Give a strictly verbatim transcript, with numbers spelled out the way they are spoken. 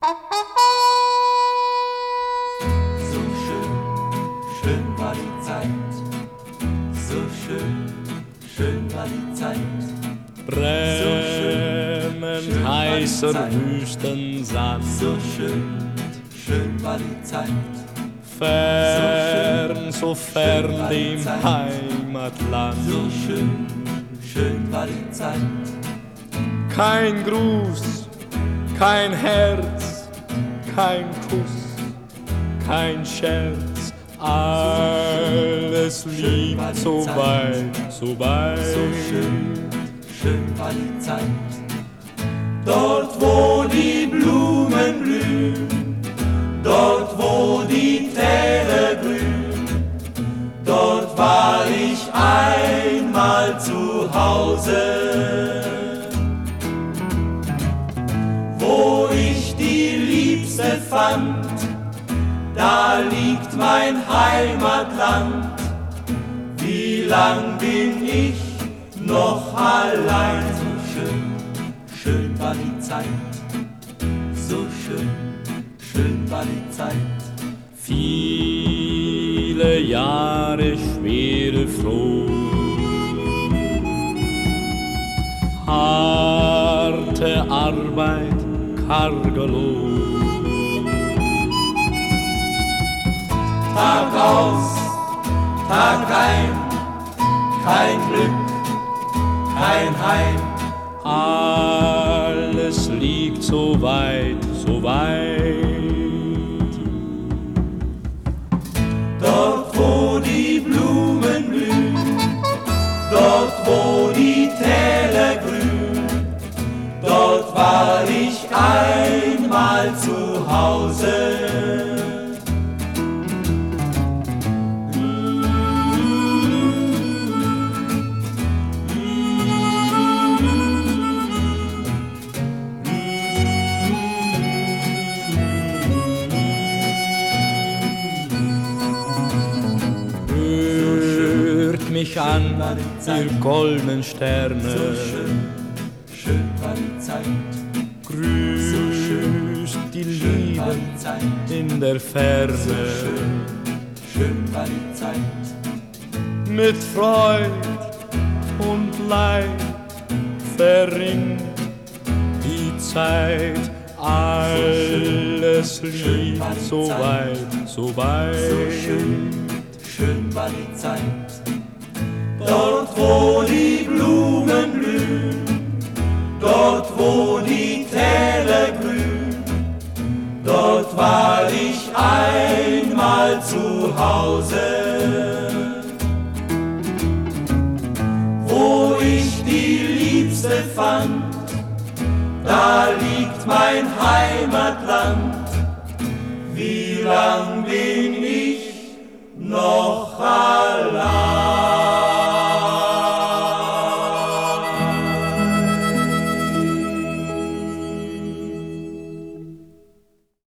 So schön, schön war die Zeit, so schön, schön war die Zeit. Brennend heißer Wüstensand, So schön, schön war die Zeit. fern, so fern dem Heimatland. So schön, schön war die Zeit. Kein Gruß, kein Herz, kein Kuss, kein Scherz, alles liegt so weit, so weit. So schön, schön war die Zeit. Dort, wo die Blumen blühen, dort, wo die Täler grün, dort war ich einmal zu Hause. Wo ich die Liebste fand, da liegt mein Heimatland. Wie lang bin ich noch allein? So schön, schön war die Zeit, so schön, schön war die Zeit. Viele Jahre schwere Flucht, harte Arbeit, karger Lohn. Tag aus, Tag ein, kein Glück, kein Heim. Alles liegt so weit, so weit. Dort, wo die Blumen blühen, dort, wo die Täler grün, dort war ich einmal zu Hause. Mich an, ihr goldenen Sterne, So schön, schön war die Zeit, grüßt die schön war Liebe die Zeit, in der Ferne. schön, schön war die Zeit. Mit Freud und Leid verringt die Zeit, alles liegt so weit, so weit. So schön, schön war die Zeit. Dort, wo die Blumen blühen, dort, wo die Täler grün, dort war ich einmal zu Hause. Wo ich die Liebste fand, da liegt mein Heimatland. Wie lang bin ich noch